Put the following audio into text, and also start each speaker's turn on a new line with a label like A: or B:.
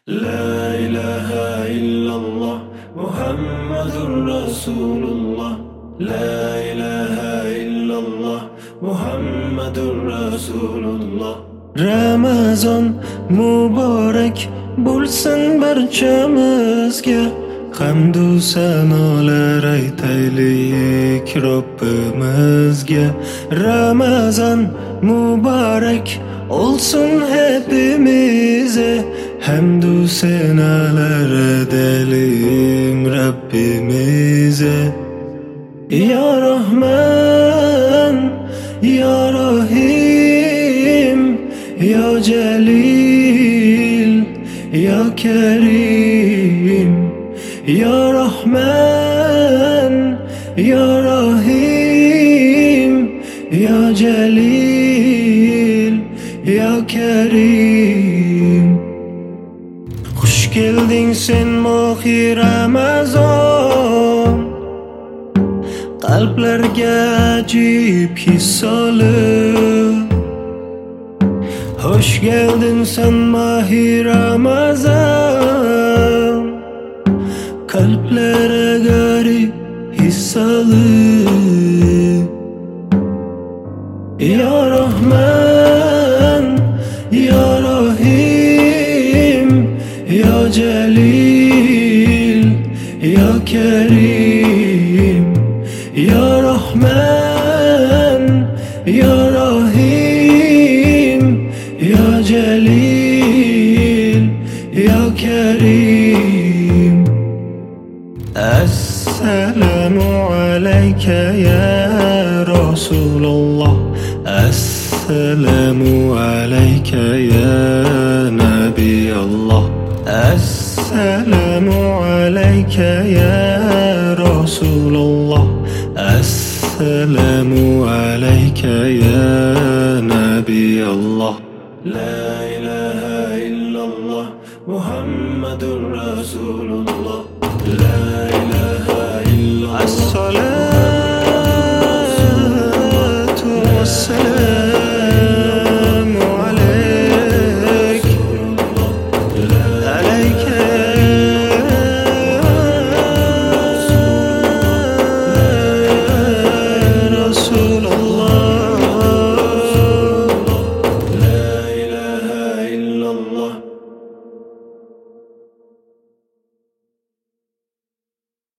A: La ilahe illallah Muhammedur Resulullah. La ilahe illallah Muhammedur Resulullah. Ramazon muborak bo'lsin barchamizga, hamdu sanolar aytaylik Robbimizga. Ramazon muborak olsun hepimize, hamdu senalar edelim Rabbimize. Ya Rahman, Ya Rahim, Ya Celil, Ya Kerim. Ya Rahman, Ya Rahim, Ya Celil, Ya Kerim. Hoş geldin sen mahi Ramazon, qalblarga ajib his solib. Hoş geldin sen mahi Ramazon, qalblere garip his solib. Ya Rahman, Ya Rahim, Ya Celil, Ya Kerim. Ya Rahman, Ya Rahim, Ya Celil, Ya Kerim. Esselamu aleyke ya Resulallah. Esselamu aleyke ya Nebiyallah. Esselamu aleyke ya Resulallah. Esselamu aleyke ya Nebiyallah. La ilahe illallah Muhammedur Resulullah. La